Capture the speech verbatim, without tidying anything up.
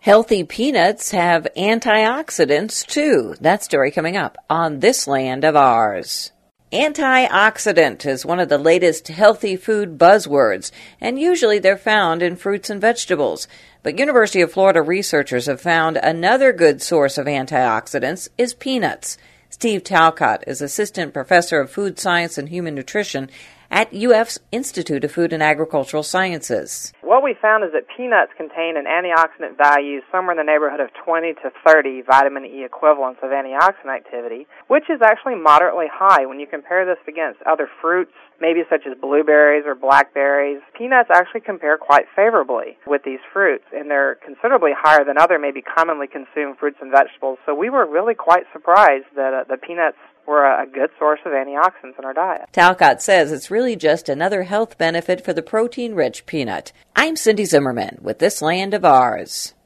Healthy peanuts have antioxidants, too. That story coming up on This Land of Ours. Antioxidant is one of the latest healthy food buzzwords, and usually they're found in fruits and vegetables. But University of Florida researchers have found another good source of antioxidants is peanuts. Steve Talcott is Assistant Professor of Food Science and Human Nutrition at U F's Institute of Food and Agricultural Sciences. What we found is that peanuts contain an antioxidant value somewhere in the neighborhood of twenty to thirty vitamin E equivalents of antioxidant activity, which is actually moderately high when you compare this against other fruits, maybe such as blueberries or blackberries. Peanuts actually compare quite favorably with these fruits, and they're considerably higher than other maybe commonly consumed fruits and vegetables. So we were really quite surprised that uh, the peanuts were a good source of antioxidants in our diet. Talcott says it's really just another health benefit for the protein-rich peanut. I'm Cindy Zimmerman with This Land of Ours.